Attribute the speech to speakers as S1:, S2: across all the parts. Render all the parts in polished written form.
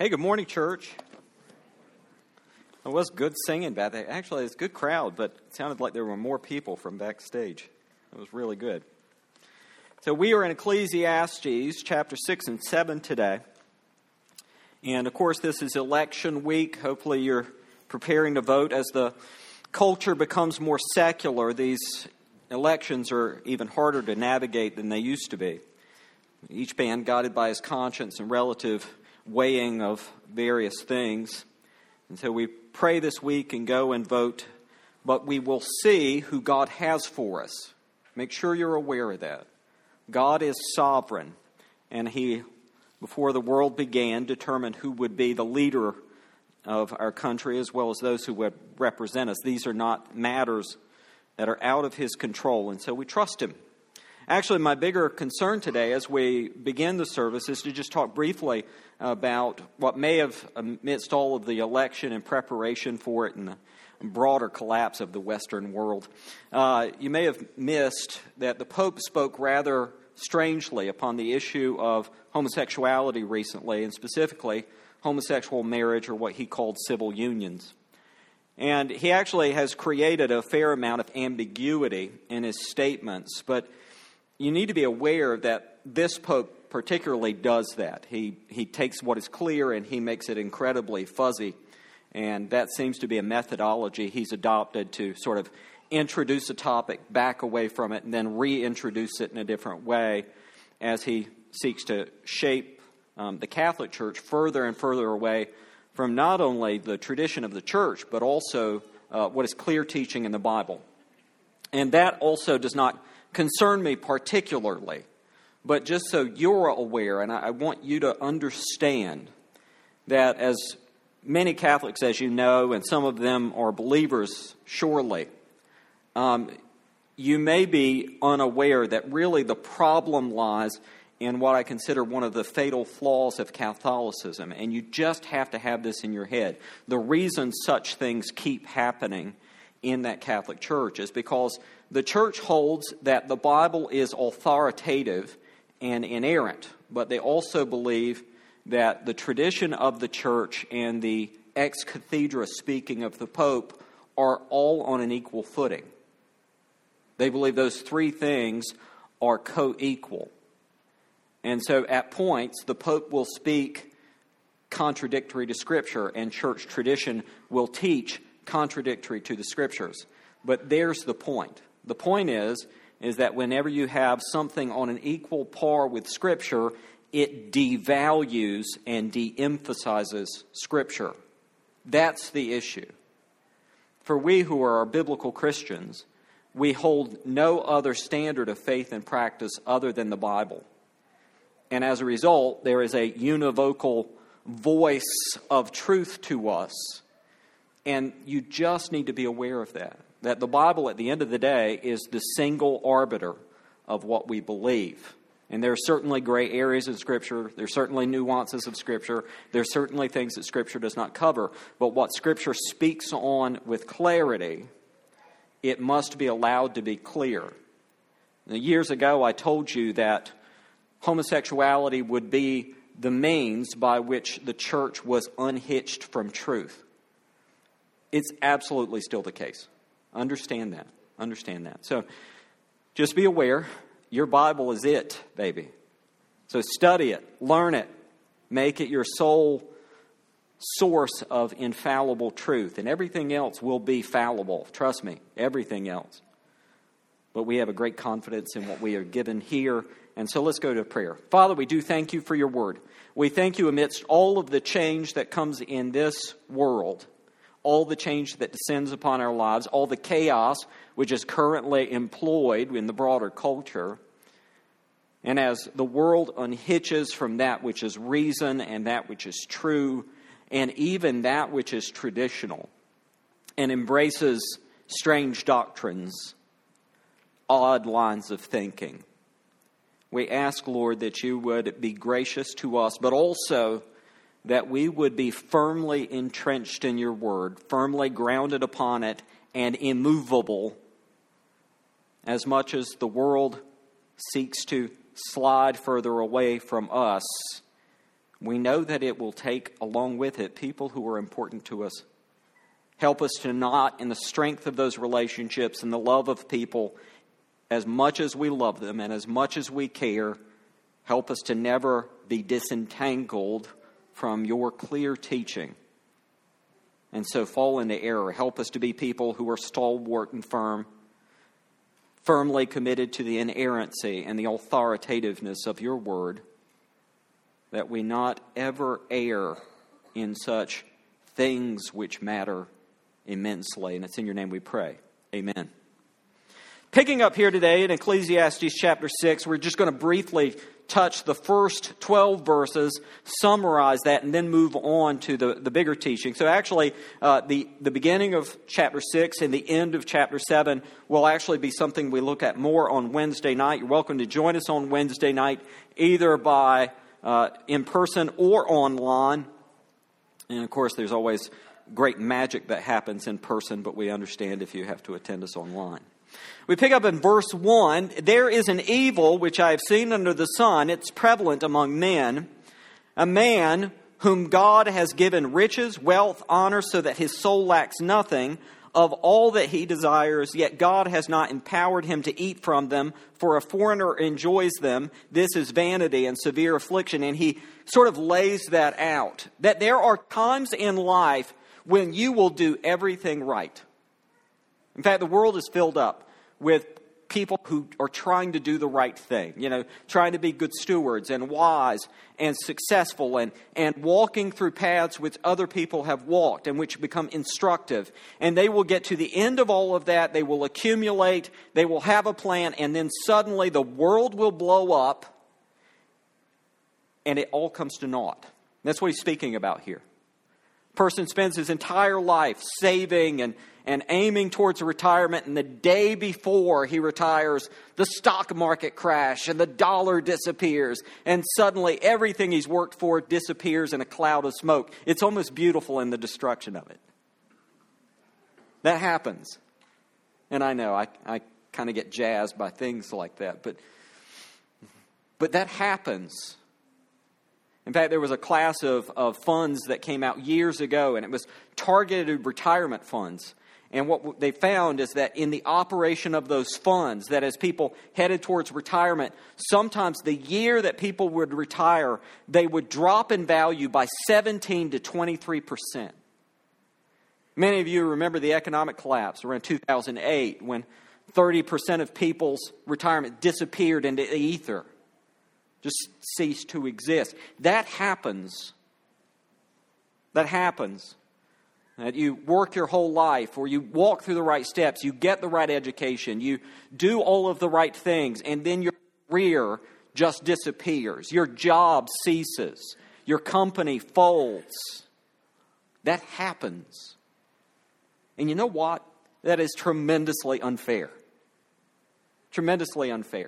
S1: Hey, good morning, church. It was good singing back there. Actually, it's a good crowd, but it sounded like there were more people from backstage. It was really good. So we are in Ecclesiastes chapter 6 and 7 today. And, of course, this is election week. Hopefully you're preparing to vote. As the culture becomes more secular, these elections are even harder to navigate than they used to be. Each man guided by his conscience and relative weighing of various things. And so we pray this week and go and vote, but we will see who God has for us. Make sure you're aware of that. God is sovereign, and He, before the world began, determined who would be the leader of our country as well as those who would represent us. These are not matters that are out of His control, and so we trust Him. Actually, my bigger concern today as we begin the service is to just talk briefly about what may have, amidst all of the election and preparation for it and the broader collapse of the Western world, you may have missed that the Pope spoke rather strangely upon the issue of homosexuality recently, and specifically homosexual marriage, or what he called civil unions. And he actually has created a fair amount of ambiguity in his statements, but you need to be aware that this Pope particularly does that. He takes what is clear and he makes it incredibly fuzzy, and that seems to be a methodology he's adopted to sort of introduce a topic, back away from it, and then reintroduce it in a different way as he seeks to shape the Catholic Church further and further away from not only the tradition of the Church, but also what is clear teaching in the Bible. And that also does not concern me particularly, but just so you're aware, and I want you to understand that as many Catholics, as you know, and some of them are believers, surely, you may be unaware that really the problem lies in what I consider one of the fatal flaws of Catholicism, and you just have to have this in your head. The reason such things keep happening in that Catholic Church is because the Church holds that the Bible is authoritative and inerrant, but they also believe that the tradition of the Church and the ex cathedra speaking of the Pope are all on an equal footing. They believe those three things are co-equal. And so at points, the Pope will speak contradictory to Scripture, and church tradition will teach contradictory to the Scriptures. But there's the point. The point is that whenever you have something on an equal par with Scripture, it devalues and de-emphasizes Scripture. That's the issue. For we who are biblical Christians, we hold no other standard of faith and practice other than the Bible. And as a result, there is a univocal voice of truth to us. And you just need to be aware of that. That the Bible, at the end of the day, is the single arbiter of what we believe. And there are certainly gray areas in Scripture. There are certainly nuances of Scripture. There are certainly things that Scripture does not cover. But what Scripture speaks on with clarity, it must be allowed to be clear. Now, years ago, I told you that homosexuality would be the means by which the church was unhitched from truth. It's absolutely still the case. Understand that. Understand that. So just be aware, your Bible is it, baby. So study it, learn it, make it your sole source of infallible truth. And everything else will be fallible. Trust me, everything else. But we have a great confidence in what we are given here. And so let's go to prayer. Father, we do thank you for your word. We thank you amidst all of the change that comes in this world, all the change that descends upon our lives, all the chaos which is currently employed in the broader culture. And as the world unhitches from that which is reason and that which is true, and even that which is traditional, and embraces strange doctrines, odd lines of thinking, we ask, Lord, that you would be gracious to us, but also that we would be firmly entrenched in your word, firmly grounded upon it, and immovable, as much as the world seeks to slide further away from us. we know that it will take along with it people who are important to us. Help us to not, in the strength of those relationships and the love of people, as much as we love them and as much as we care, help us to never be disentangled from your clear teaching and so fall into error. Help us to be people who are stalwart and firm, firmly committed to the inerrancy and the authoritativeness of your word, that we not ever err in such things which matter immensely. And it's in your name we pray. Amen. Picking up here today in Ecclesiastes chapter 6, we're just going to briefly touch the first 12 verses, summarize that, and then move on to the bigger teaching. So actually, the beginning of chapter 6 and the end of chapter 7 will actually be something we look at more on Wednesday night. You're welcome to join us on Wednesday night, either by in person or online. And of course, there's always great magic that happens in person, but we understand if you have to attend us online. We pick up in verse 1, there is an evil which I have seen under the sun, it's prevalent among men, a man whom God has given riches, wealth, honor, so that his soul lacks nothing of all that he desires, yet God has not empowered him to eat from them, for a foreigner enjoys them. This is vanity and severe affliction. And he sort of lays that out, that there are times in life when you will do everything right. In fact, the world is filled up with people who are trying to do the right thing, trying to be good stewards and wise and successful and walking through paths which other people have walked and which become instructive. And they will get to the end of all of that. They will accumulate. They will have a plan. And then suddenly the world will blow up and it all comes to naught. That's what he's speaking about here. Person spends his entire life saving and aiming towards retirement, and the day before he retires, the stock market crash and the dollar disappears, and suddenly everything he's worked for disappears in a cloud of smoke. It's almost beautiful in the destruction of it. That happens. And I know, I kind of get jazzed by things like that, but that happens. In fact, there was a class of funds that came out years ago, and it was targeted retirement funds. And what they found is that in the operation of those funds, that as people headed towards retirement, sometimes the year that people would retire, they would drop in value by 17 to 23%. Many of you remember the economic collapse around 2008 when 30% of people's retirement disappeared into the ether. Just cease to exist. That happens. That happens. That you work your whole life, or you walk through the right steps, you get the right education, you do all of the right things, and then your career just disappears. Your job ceases. Your company folds. That happens. And you know what? That is tremendously unfair. Tremendously unfair.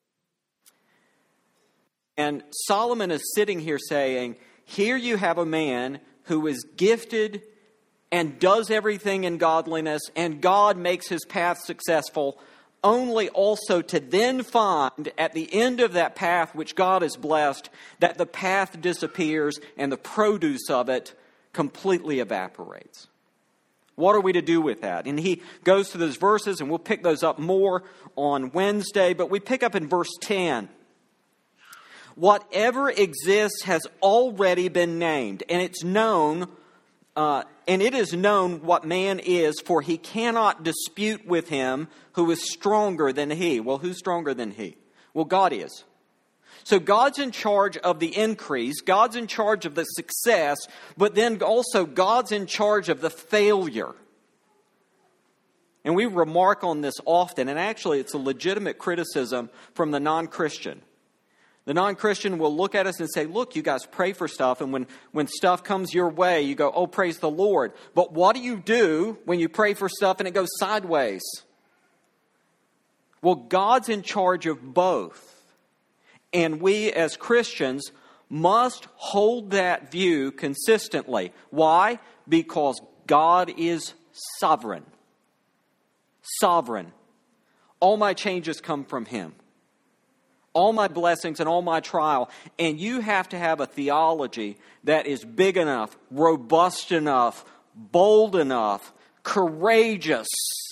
S1: And Solomon is sitting here saying, here you have a man who is gifted and does everything in godliness, and God makes his path successful, only also to then find at the end of that path which God has blessed, that the path disappears and the produce of it completely evaporates. What are we to do with that? And he goes to those verses, and we'll pick those up more on Wednesday, but we pick up in verse 10. Whatever exists has already been named, and it's known, and it is known what man is, for he cannot dispute with him who is stronger than he. Well, who's stronger than he? Well, God is. So God's in charge of the increase, God's in charge of the success, but then also God's in charge of the failure. And we remark on this often, and actually it's a legitimate criticism from the non-Christian. The non-Christian will look at us and say, look, you guys pray for stuff, and when stuff comes your way, you go, oh, praise the Lord. But what do you do when you pray for stuff and it goes sideways? Well, God's in charge of both. And we as Christians must hold that view consistently. Why? Because God is sovereign. Sovereign. All my changes come from Him. all my blessings and all my trial. And you have to have a theology that is big enough, robust enough, bold enough, courageous,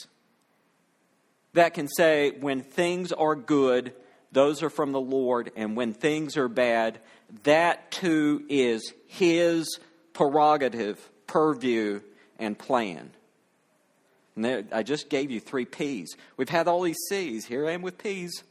S1: that can say when things are good, those are from the Lord, and when things are bad, that too is His prerogative, purview, and plan. And there, I just gave you 3 P's. We've had all these C's. Here I am with P's.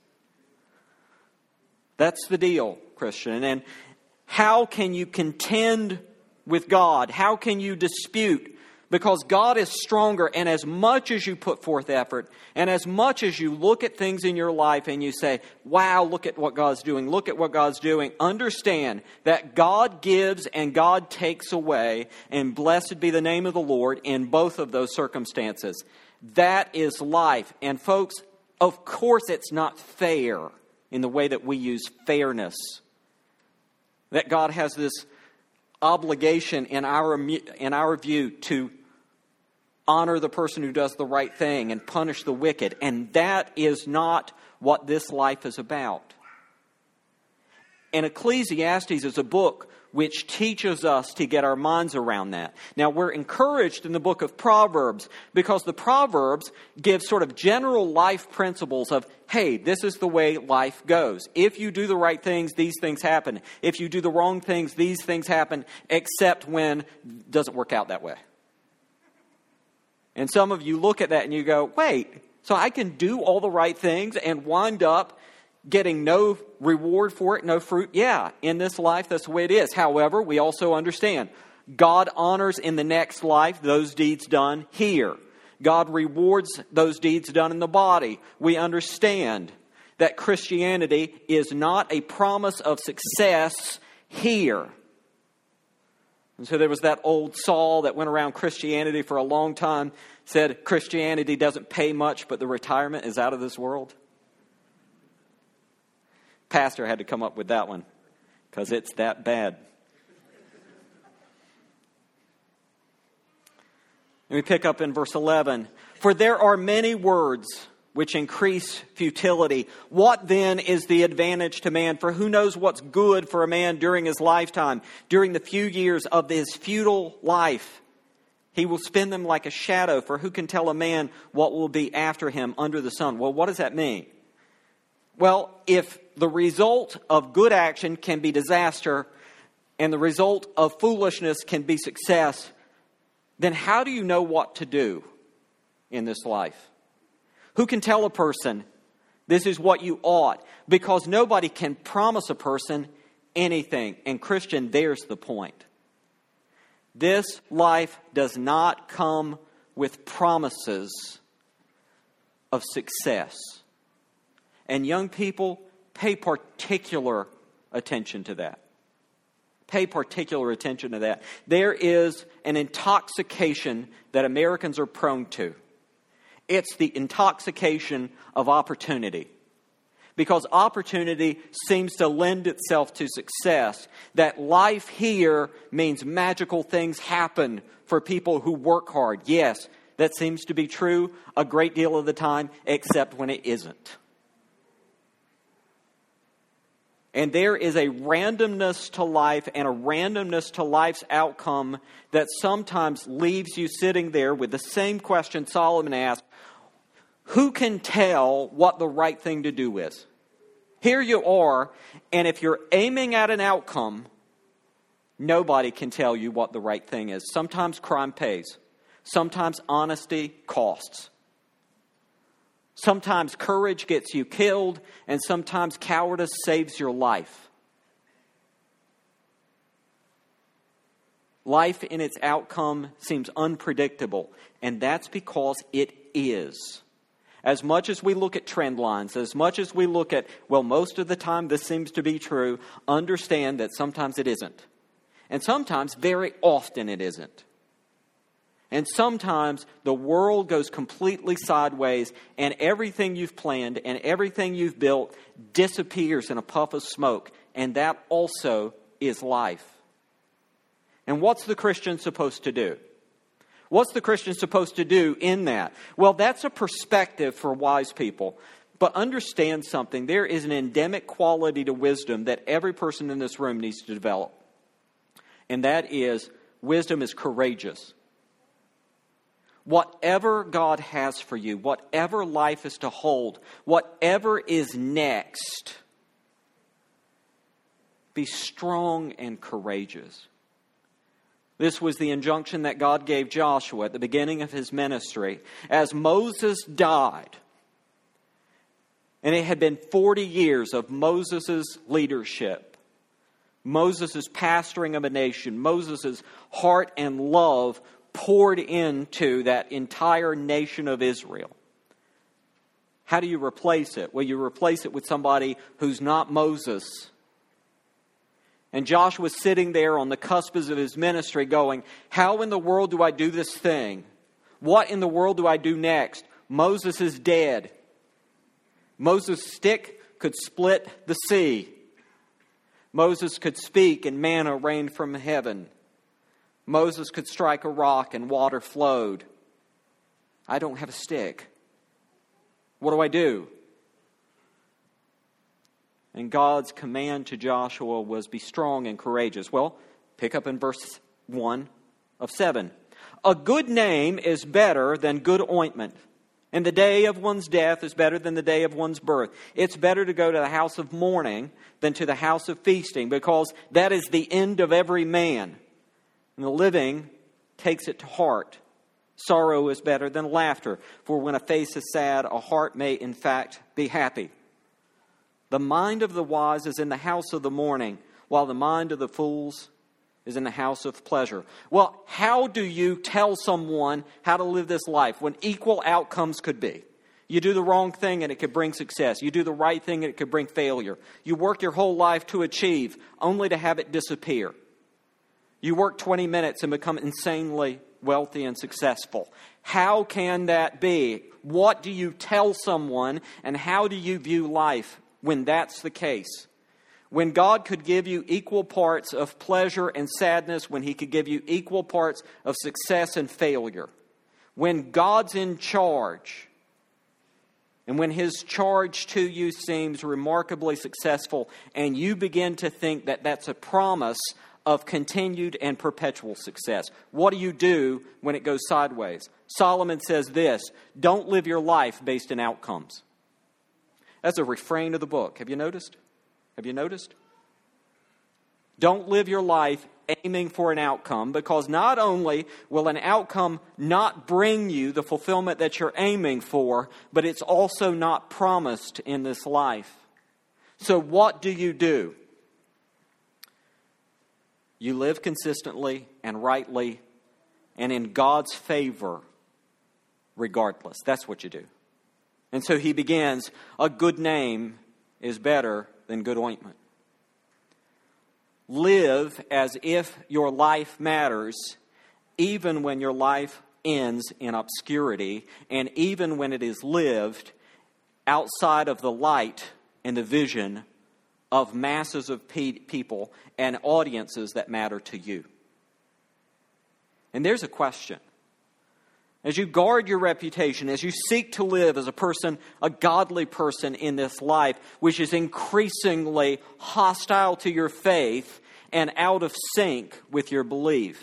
S1: That's the deal, Christian. And how can you contend with God? How can you dispute? Because God is stronger, and as much as you put forth effort, and as much as you look at things in your life and you say, wow, look at what God's doing, look at what God's doing, understand that God gives and God takes away, and blessed be the name of the Lord in both of those circumstances. That is life. And folks, of course it's not fair in the way that we use fairness. That God has this obligation in our view to honor the person who does the right thing and punish the wicked. And that is not what this life is about. And Ecclesiastes is a book which teaches us to get our minds around that. Now, we're encouraged in the book of Proverbs because the Proverbs give sort of general life principles of, hey, this is the way life goes. If you do the right things, these things happen. If you do the wrong things, these things happen, except when it doesn't work out that way. And some of you look at that and you go, wait, so I can do all the right things and wind up getting no reward for it, no fruit? Yeah, in this life, that's the way it is. However, we also understand God honors in the next life those deeds done here. God rewards those deeds done in the body. We understand that Christianity is not a promise of success here. And so there was that old saw that went around Christianity for a long time, said Christianity doesn't pay much, but the retirement is out of this world. Pastor had to come up with that one because it's that bad. Let me pick up in verse 11. For there are many words which increase futility. What then is the advantage to man? For who knows what's good for a man during his lifetime, during the few years of his futile life? He will spend them like a shadow. For who can tell a man what will be after him under the sun? Well, what does that mean? Well, if the result of good action can be disaster and the result of foolishness can be success, then how do you know what to do in this life? Who can tell a person this is what you ought? Because nobody can promise a person anything. And Christian, there's the point. This life does not come with promises of success. And young people, pay particular attention to that. Pay particular attention to that. There is an intoxication that Americans are prone to. It's the intoxication of opportunity. Because opportunity seems to lend itself to success. That life here means magical things happen for people who work hard. Yes, that seems to be true a great deal of the time, except when it isn't. And there is a randomness to life and a randomness to life's outcome that sometimes leaves you sitting there with the same question Solomon asked. Who can tell what the right thing to do is? Here you are, and if you're aiming at an outcome, nobody can tell you what the right thing is. Sometimes crime pays. Sometimes honesty costs. Sometimes courage gets you killed, and sometimes cowardice saves your life. Life in its outcome seems unpredictable, and that's because it is. As much as we look at trend lines, as much as we look at, well, most of the time this seems to be true, understand that sometimes it isn't. And sometimes, very often, it isn't. And sometimes the world goes completely sideways and everything you've planned and everything you've built disappears in a puff of smoke. And that also is life. And what's the Christian supposed to do? What's the Christian supposed to do in that? Well, that's a perspective for wise people. But understand something. There is an endemic quality to wisdom that every person in this room needs to develop. And that is, wisdom is courageous. Whatever God has for you, whatever life is to hold, whatever is next, be strong and courageous. This was the injunction that God gave Joshua at the beginning of his ministry. As Moses died, and it had been 40 years of Moses' leadership, Moses' pastoring of a nation, Moses' heart and love poured into that entire nation of Israel. How do you replace it? Well, you replace it with somebody who's not Moses. And Joshua's sitting there on the cusp of his ministry going, how in the world do I do this thing? What in the world do I do next? Moses is dead. Moses' stick could split the sea. Moses could speak and manna rained from heaven. Moses could strike a rock and water flowed. I don't have a stick. What do I do? And God's command to Joshua was, be strong and courageous. Well, pick up in verse 1 of 7. A good name is better than good ointment, and the day of one's death is better than the day of one's birth. It's better to go to the house of mourning than to the house of feasting, because that is the end of every man. And the living takes it to heart. Sorrow is better than laughter, for when a face is sad, a heart may in fact be happy. The mind of the wise is in the house of the mourning, while the mind of the fools is in the house of pleasure. Well, how do you tell someone how to live this life when equal outcomes could be? You do the wrong thing and it could bring success. You do the right thing and it could bring failure. You work your whole life to achieve, only to have it disappear. You work 20 minutes and become insanely wealthy and successful. How can that be? What do you tell someone, and how do you view life when that's the case? When God could give you equal parts of pleasure and sadness, when He could give you equal parts of success and failure. When God's in charge, and when His charge to you seems remarkably successful, and you begin to think that that's a promise of continued and perpetual success. What do you do when it goes sideways? Solomon says this, don't live your life based on outcomes. That's a refrain of the book. Have you noticed? Have you noticed? Don't live your life aiming for an outcome, because not only will an outcome not bring you the fulfillment that you're aiming for, but it's also not promised in this life. So what do? You live consistently and rightly and in God's favor regardless. That's what you do. And so he begins, a good name is better than good ointment. Live as if your life matters, even when your life ends in obscurity, and even when it is lived outside of the light and the vision of masses of people and audiences that matter to you. And there's a question. As you guard your reputation, as you seek to live as a person, a godly person in this life, which is increasingly hostile to your faith and out of sync with your belief,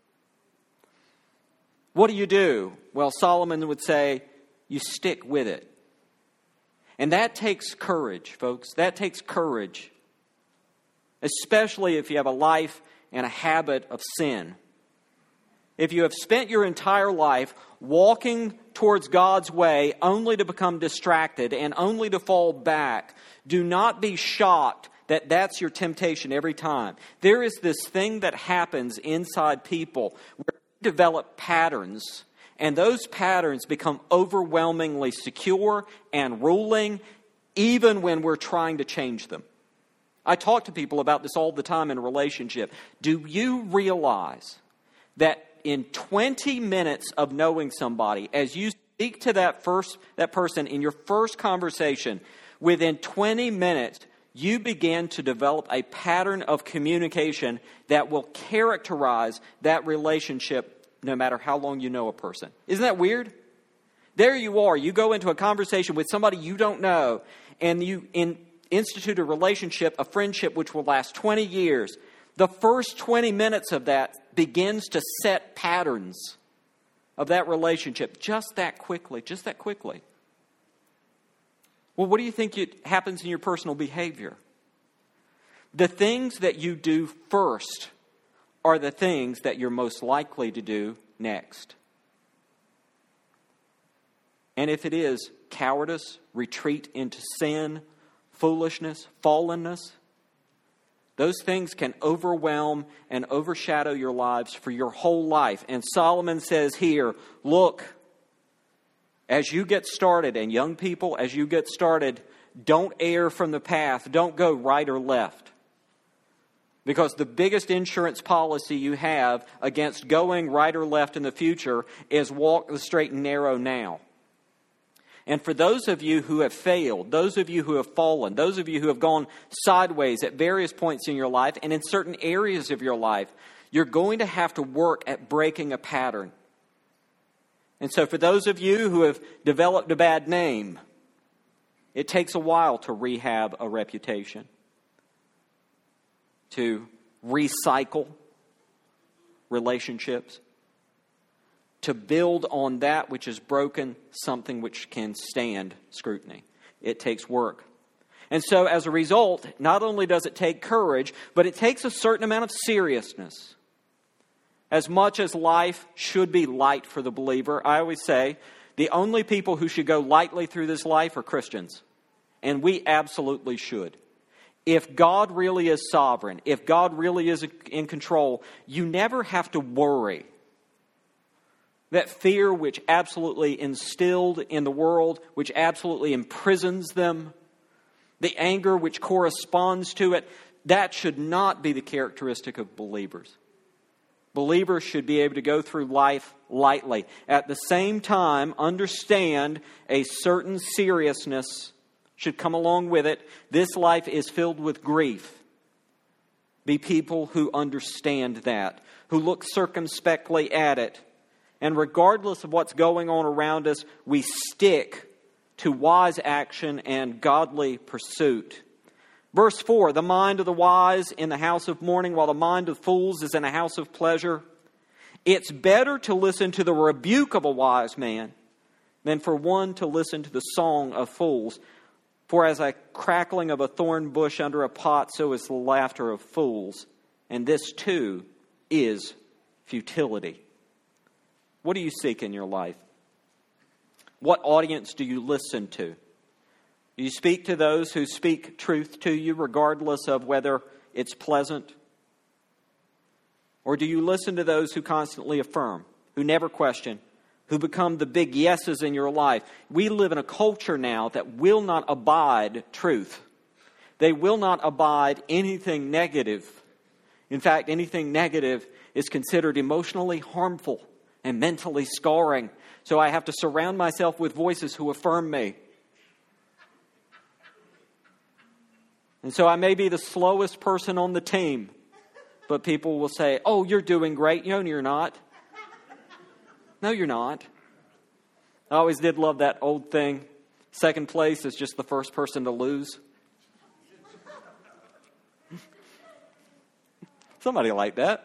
S1: what do? Well, Solomon would say, you stick with it. And that takes courage, folks. That takes courage. Especially if you have a life and a habit of sin. If you have spent your entire life walking towards God's way only to become distracted and only to fall back, do not be shocked that that's your temptation every time. There is this thing that happens inside people where they develop patterns, and those patterns become overwhelmingly secure and ruling, even when we're trying to change them. I talk to people about this all the time in a relationship. Do you realize that in 20 minutes of knowing somebody, as you speak to that person in your first conversation, within 20 minutes, you begin to develop a pattern of communication that will characterize that relationship no matter how long you know a person. Isn't that weird? There you are. You go into a conversation with somebody you don't know, and you institute a relationship, a friendship which will last 20 years. The first 20 minutes of that begins to set patterns of that relationship just that quickly. Well, what do you think happens in your personal behavior? The things that you do first are the things that you're most likely to do next. And if it is cowardice, retreat into sin, foolishness, fallenness, those things can overwhelm and overshadow your lives for your whole life. And Solomon says here, look, as you get started, and young people, as you get started, don't err from the path. Don't go right or left. Because the biggest insurance policy you have against going right or left in the future is walk the straight and narrow now. And for those of you who have failed, those of you who have fallen, those of you who have gone sideways at various points in your life and in certain areas of your life, you're going to have to work at breaking a pattern. And so for those of you who have developed a bad name, it takes a while to rehab a reputation, to recycle relationships, to build on that which is broken, something which can stand scrutiny. It takes work. And so as a result, not only does it take courage, but it takes a certain amount of seriousness. As much as life should be light for the believer, I always say, the only people who should go lightly through this life are Christians. And we absolutely should. If God really is sovereign, if God really is in control, you never have to worry. That fear which absolutely instilled in the world, which absolutely imprisons them, the anger which corresponds to it, that should not be the characteristic of believers. Believers should be able to go through life lightly. At the same time, understand a certain seriousness should come along with it. This life is filled with grief. Be people who understand that, who look circumspectly at it. And regardless of what's going on around us, we stick to wise action and godly pursuit. Verse 4, the mind of the wise in the house of mourning, while the mind of fools is in a house of pleasure. It's better to listen to the rebuke of a wise man than for one to listen to the song of fools. For as a crackling of a thorn bush under a pot, so is the laughter of fools. And this too is futility. What do you seek in your life? What audience do you listen to? Do you speak to those who speak truth to you regardless of whether it's pleasant? Or do you listen to those who constantly affirm, who never question, who become the big yeses in your life? We live in a culture now that will not abide truth. They will not abide anything negative. In fact, anything negative is considered emotionally harmful and mentally scarring. So I have to surround myself with voices who affirm me. And so I may be the slowest person on the team, but people will say, oh, you're doing great. No, you're not. No, you're not. I always did love that old thing. Second place is just the first person to lose. Somebody like that.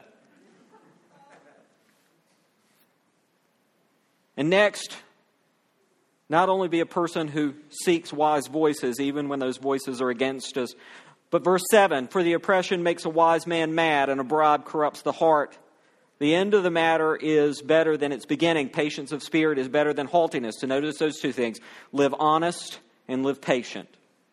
S1: And next, not only be a person who seeks wise voices, even when those voices are against us, but verse 7, for the oppression makes a wise man mad, and a bribe corrupts the heart. The end of the matter is better than its beginning. Patience of spirit is better than haughtiness. So notice those two things. Live honest and live patient.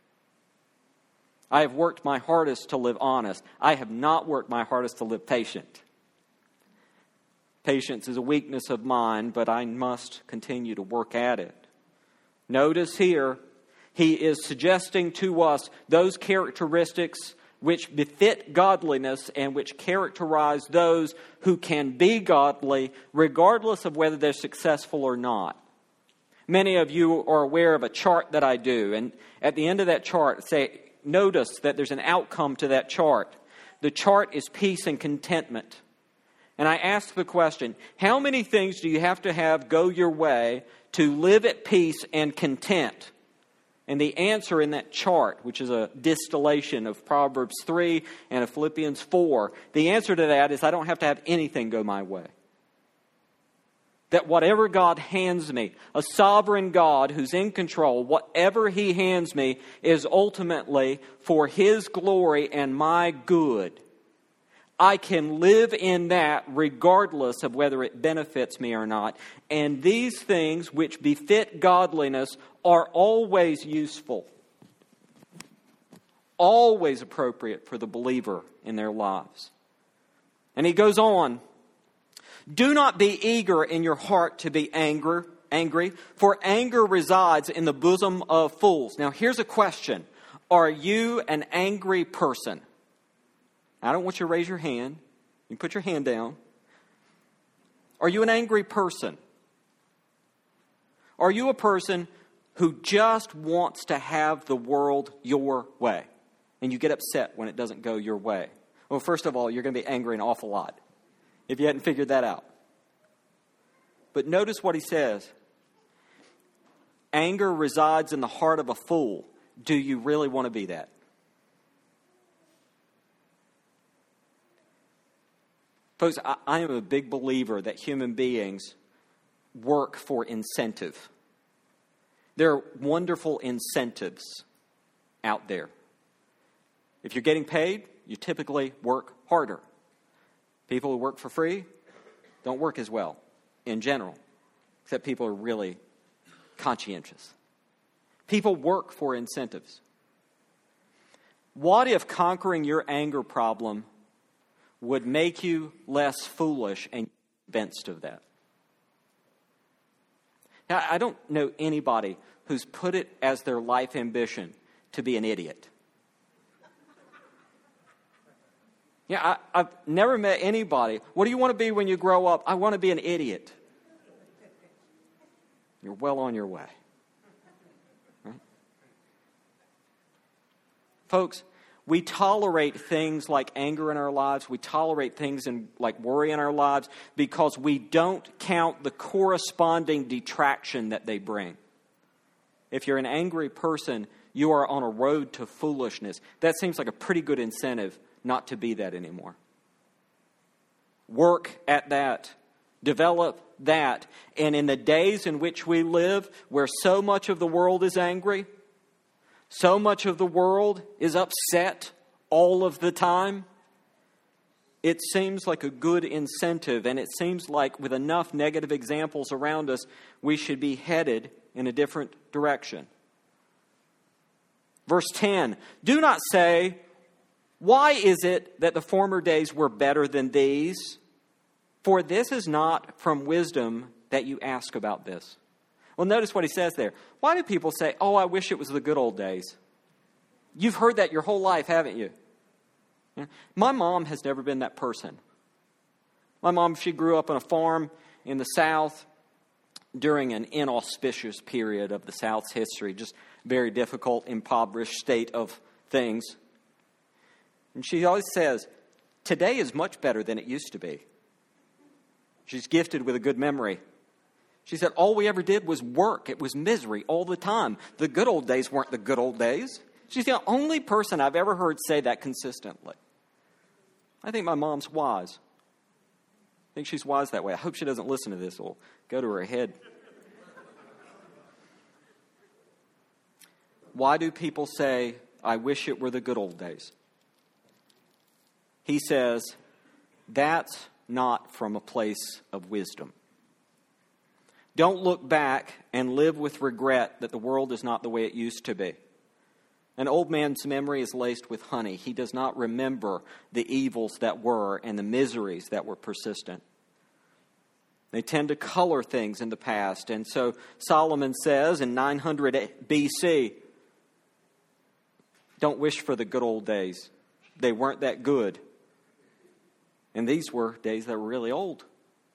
S1: I have worked my hardest to live honest. I have not worked my hardest to live patient. Patience is a weakness of mine, but I must continue to work at it. Notice here, he is suggesting to us those characteristics which befit godliness and which characterize those who can be godly regardless of whether they're successful or not. Many of you are aware of a chart that I do, and at the end of that chart, notice that there's an outcome to that chart. The chart is peace and contentment. And I ask the question, how many things do you have to have go your way to live at peace and content? And the answer in that chart, which is a distillation of Proverbs 3 and of Philippians 4, the answer to that is I don't have to have anything go my way. That whatever God hands me, a sovereign God who's in control, whatever He hands me is ultimately for His glory and my good. I can live in that regardless of whether it benefits me or not. And these things which befit godliness are always useful, always appropriate for the believer in their lives. And he goes on, do not be eager in your heart to be angry, for anger resides in the bosom of fools. Now here's a question. Are you an angry person? I don't want you to raise your hand. You can put your hand down. Are you an angry person? Are you a person who just wants to have the world your way? And you get upset when it doesn't go your way. Well, first of all, you're going to be angry an awful lot if you hadn't figured that out. But notice what he says. Anger resides in the heart of a fool. Do you really want to be that? Folks, I am a big believer that human beings work for incentive. There are wonderful incentives out there. If you're getting paid, you typically work harder. People who work for free don't work as well in general, except people are really conscientious. People work for incentives. What if conquering your anger problem would make you less foolish and convinced of that? Now, I don't know anybody who's put it as their life ambition to be an idiot. Yeah, I've never met anybody. What do you want to be when you grow up? I want to be an idiot. You're well on your way. Right? Folks, we tolerate things like anger in our lives. We tolerate things like worry in our lives because we don't count the corresponding detraction that they bring. If you're an angry person, you are on a road to foolishness. That seems like a pretty good incentive not to be that anymore. Work at that. Develop that. And in the days in which we live, where so much of the world is angry, so much of the world is upset all of the time, it seems like a good incentive, and it seems like with enough negative examples around us, we should be headed in a different direction. Verse 10, do not say, why is it that the former days were better than these? For this is not from wisdom that you ask about this. Well, notice what he says there. Why do people say, oh, I wish it was the good old days? You've heard that your whole life, haven't you? My mom has never been that person. My mom, she grew up on a farm in the South during an inauspicious period of the South's history, just very difficult, impoverished state of things. And she always says, today is much better than it used to be. She's gifted with a good memory. She said, all we ever did was work. It was misery all the time. The good old days weren't the good old days. She's the only person I've ever heard say that consistently. I think my mom's wise. I think she's wise that way. I hope she doesn't listen to this. It'll go to her head. Why do people say, I wish it were the good old days? He says, that's not from a place of wisdom. Don't look back and live with regret that the world is not the way it used to be. An old man's memory is laced with honey. He does not remember the evils that were and the miseries that were persistent. They tend to color things in the past. And so Solomon says in 900 BC, don't wish for the good old days. They weren't that good. And these were days that were really old.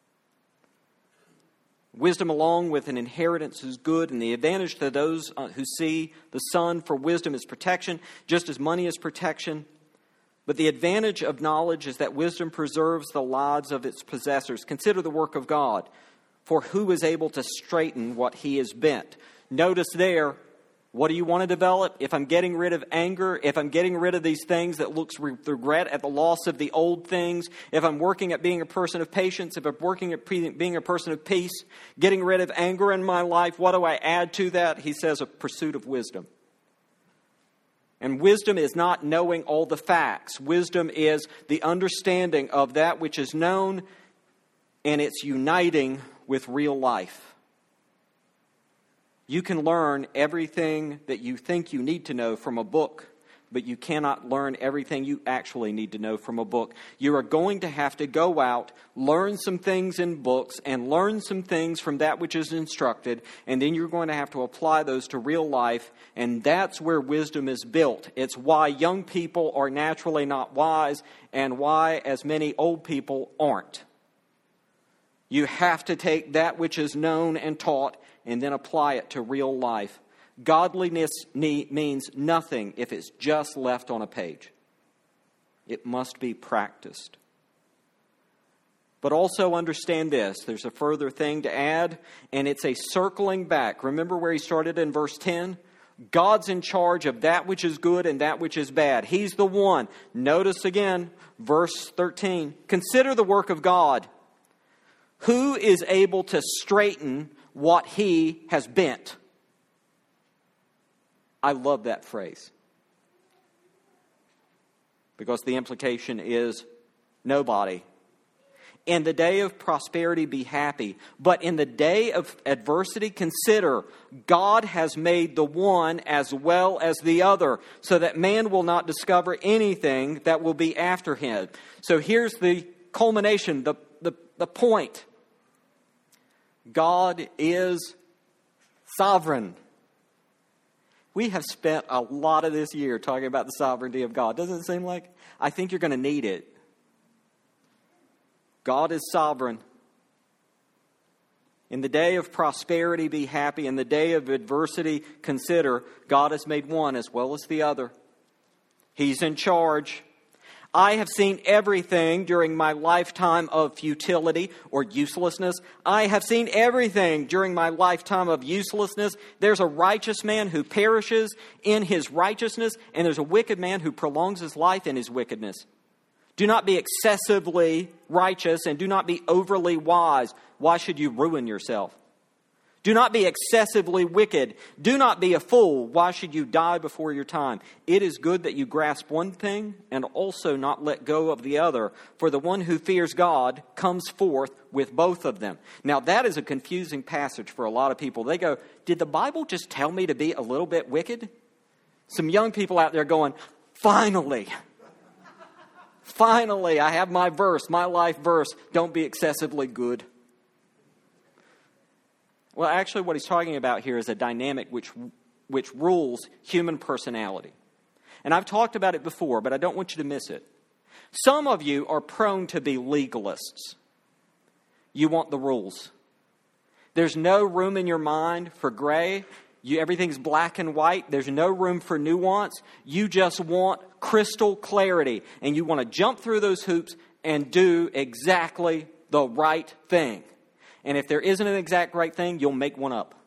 S1: Wisdom along with an inheritance is good, and the advantage to those who see the son for wisdom is protection, just as money is protection. But the advantage of knowledge is that wisdom preserves the lives of its possessors. Consider the work of God, for who is able to straighten what he has bent? Notice there, what do you want to develop? If I'm getting rid of anger, if I'm getting rid of these things that looks regret at the loss of the old things, if I'm working at being a person of patience, if I'm working at being a person of peace, getting rid of anger in my life, what do I add to that? He says a pursuit of wisdom. And wisdom is not knowing all the facts. Wisdom is the understanding of that which is known, and it's uniting with real life. You can learn everything that you think you need to know from a book, but you cannot learn everything you actually need to know from a book. You are going to have to go out, learn some things in books, and learn some things from that which is instructed, and then you're going to have to apply those to real life, and that's where wisdom is built. It's why young people are naturally not wise, and why as many old people aren't. You have to take that which is known and taught and then apply it to real life. Godliness means nothing if it's just left on a page. It must be practiced. But also understand this. There's a further thing to add, and it's a circling back. Remember where he started in verse 10? God's in charge of that which is good and that which is bad. He's the one. Notice again, verse 13. Consider the work of God. Who is able to straighten what he has bent? I love that phrase. Because the implication is nobody. In the day of prosperity, be happy. But in the day of adversity, consider God has made the one as well as the other, so that man will not discover anything that will be after him. So here's the culmination, the point. God is sovereign. We have spent a lot of this year talking about the sovereignty of God. Doesn't it seem like? I think you're going to need it. God is sovereign. In the day of prosperity, be happy. In the day of adversity, consider God has made one as well as the other. He's in charge. I have seen everything during my lifetime of futility or uselessness. I have seen everything during my lifetime of uselessness. There's a righteous man who perishes in his righteousness, and there's a wicked man who prolongs his life in his wickedness. Do not be excessively righteous and do not be overly wise. Why should you ruin yourself? Do not be excessively wicked. Do not be a fool. Why should you die before your time? It is good that you grasp one thing and also not let go of the other. For the one who fears God comes forth with both of them. Now that is a confusing passage for a lot of people. They go, did the Bible just tell me to be a little bit wicked? Some young people out there going, finally, I have my verse, my life verse. Don't be excessively good. Well, actually, what he's talking about here is a dynamic which rules human personality. And I've talked about it before, but I don't want you to miss it. Some of you are prone to be legalists. You want the rules. There's no room in your mind for gray. Everything's black and white. There's no room for nuance. You just want crystal clarity. And you want to jump through those hoops and do exactly the right thing. And if there isn't an exact right thing, you'll make one up.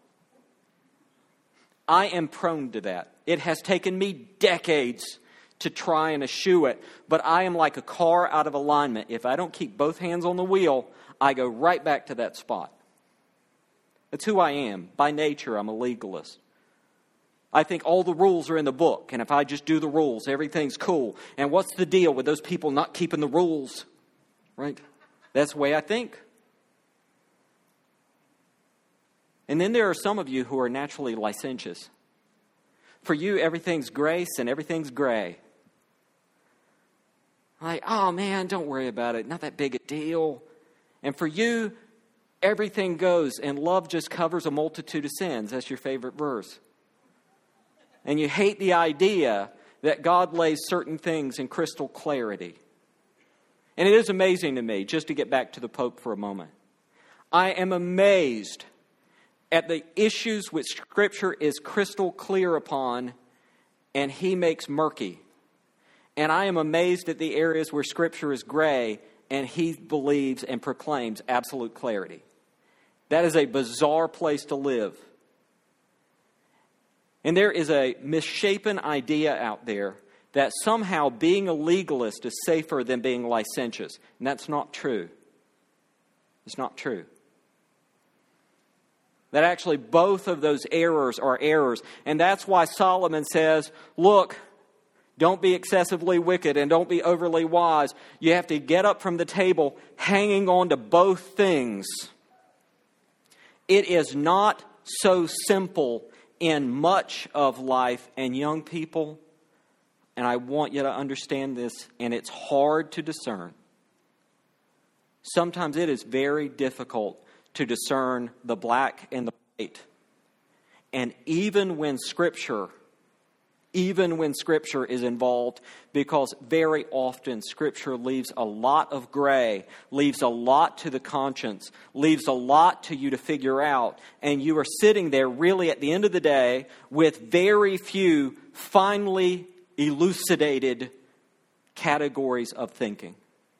S1: I am prone to that. It has taken me decades to try and eschew it, but I am like a car out of alignment. If I don't keep both hands on the wheel, I go right back to that spot. That's who I am. By nature, I'm a legalist. I think all the rules are in the book, and if I just do the rules, everything's cool. And what's the deal with those people not keeping the rules? Right? That's the way I think. And then there are some of you who are naturally licentious. For you, everything's grace and everything's gray. Like, oh man, don't worry about it. Not that big a deal. And for you, everything goes and love just covers a multitude of sins. That's your favorite verse. And you hate the idea that God lays certain things in crystal clarity. And it is amazing to me, just to get back to the Pope for a moment. I am amazed at the issues which Scripture is crystal clear upon, and he makes murky. And I am amazed at the areas where Scripture is gray and he believes and proclaims absolute clarity. That is a bizarre place to live. And there is a misshapen idea out there that somehow being a legalist is safer than being licentious. And that's not true. It's not true. That actually both of those errors are errors. And that's why Solomon says, look, don't be excessively wicked and don't be overly wise. You have to get up from the table hanging on to both things. It is not so simple in much of life, and young people, and I want you to understand this, and it's hard to discern. Sometimes it is very difficult to discern the black and the white. And even when Scripture is involved, because very often Scripture leaves a lot of gray, leaves a lot to the conscience, leaves a lot to you to figure out, and you are sitting there really at the end of the day with very few finely elucidated categories of thinking.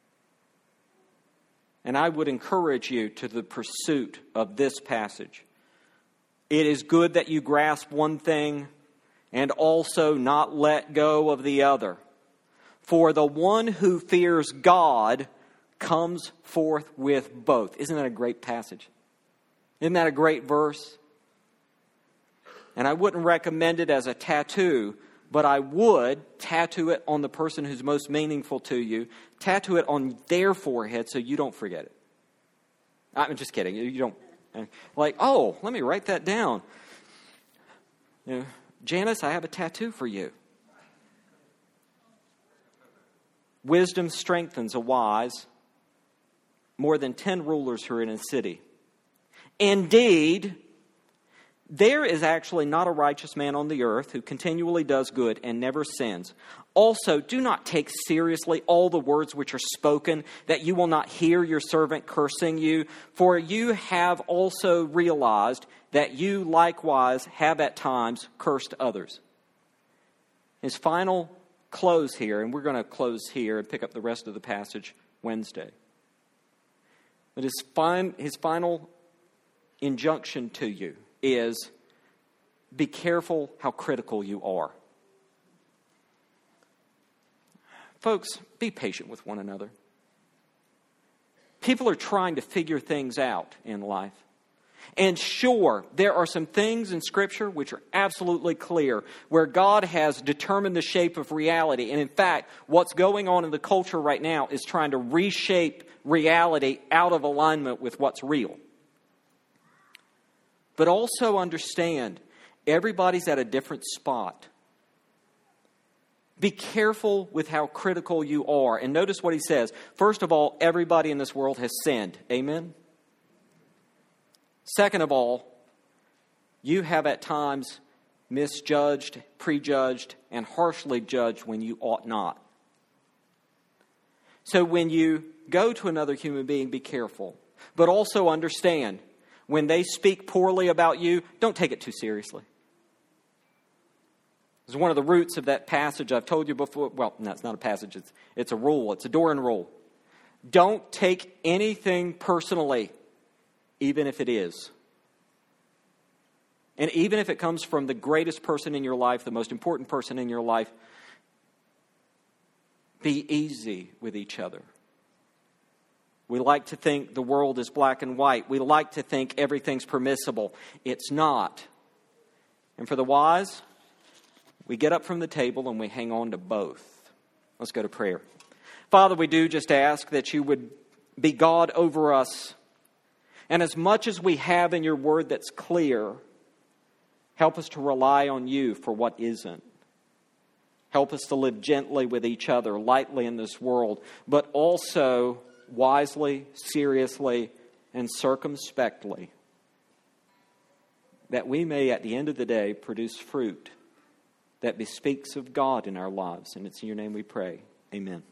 S1: And I would encourage you to the pursuit of this passage. It is good that you grasp one thing and also not let go of the other. For the one who fears God comes forth with both. Isn't that a great passage? Isn't that a great verse? And I wouldn't recommend it as a tattoo, but I would tattoo it on the person who's most meaningful to you. Tattoo it on their forehead so you don't forget it. I'm just kidding. You don't, like, oh, let me write that down. You know, Janice, I have a tattoo for you. Wisdom strengthens a wise more than 10 rulers who are in a city. Indeed, there is actually not a righteous man on the earth who continually does good and never sins. Also, do not take seriously all the words which are spoken, that you will not hear your servant cursing you. For you have also realized that you likewise have at times cursed others. His final close here, and we're going to close here and pick up the rest of the passage Wednesday. But his final injunction to you is, be careful how critical you are. Folks, be patient with one another. People are trying to figure things out in life. And sure, there are some things in Scripture which are absolutely clear, where God has determined the shape of reality. And in fact, what's going on in the culture right now is trying to reshape reality out of alignment with what's real. But also understand, everybody's at a different spot. Be careful with how critical you are. And notice what he says. First of all, everybody in this world has sinned. Amen? Second of all, you have at times misjudged, prejudged, and harshly judged when you ought not. So when you go to another human being, be careful. But also understand, when they speak poorly about you, don't take it too seriously. It's one of the roots of that passage I've told you before. Well, no, it's not a passage. It's a rule. It's a Doran rule. Don't take anything personally, even if it is. And even if it comes from the greatest person in your life, the most important person in your life, be easy with each other. We like to think the world is black and white. We like to think everything's permissible. It's not. And for the wise, we get up from the table and we hang on to both. Let's go to prayer. Father, we do just ask that you would be God over us. And as much as we have in your word that's clear, help us to rely on you for what isn't. Help us to live gently with each other, lightly in this world, but also wisely, seriously, and circumspectly, that we may at the end of the day produce fruit that bespeaks of God in our lives. And it's in your name we pray. Amen.